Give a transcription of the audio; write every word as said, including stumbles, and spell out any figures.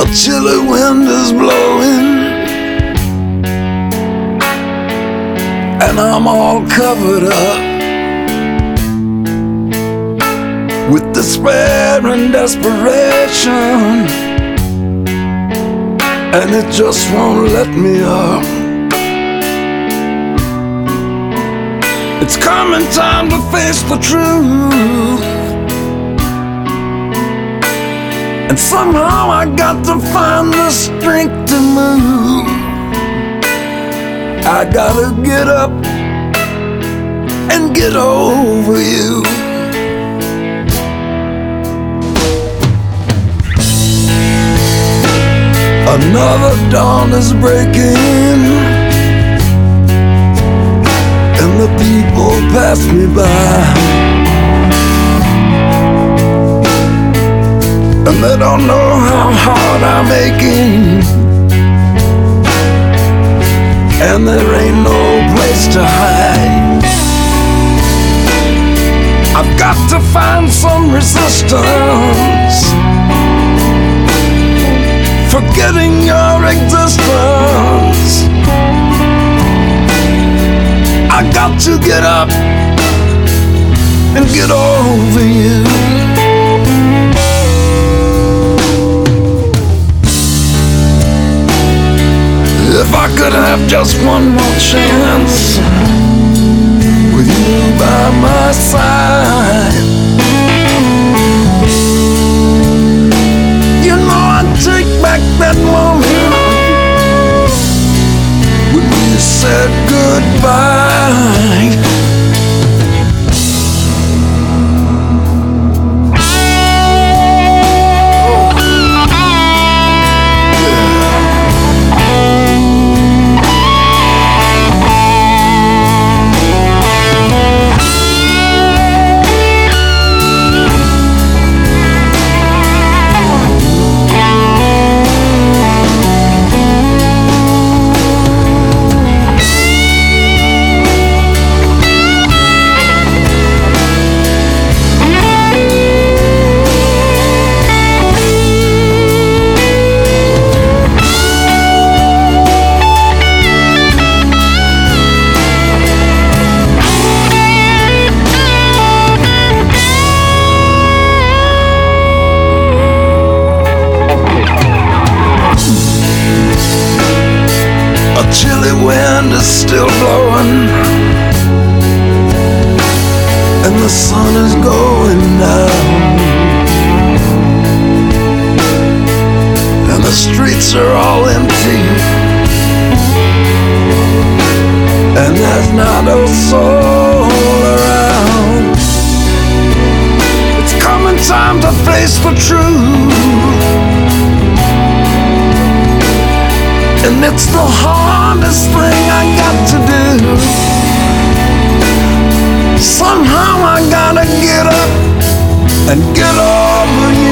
chilly wind is blowing, and I'm all covered up with despair and desperation, and it just won't let me up. It's coming time to face the truth, and somehow I got to find the strength to move. I gotta get up and get over you. Another dawn is breaking, and the people pass me by, and they don't know how hard I'm aching, and there ain't no place to hide. I've got to find some resistance, forgetting your existence. I got to get up and get over you. If I could have just one more chance with you by my side, you know I'd take back that moment when we said goodbye. A chilly wind is still blowing, and the sun is going down, and the streets are all empty, and there's not a soul around. It's coming time to face the truth, and it's the hardest thing I got to do. Somehow I gotta get up and get over you.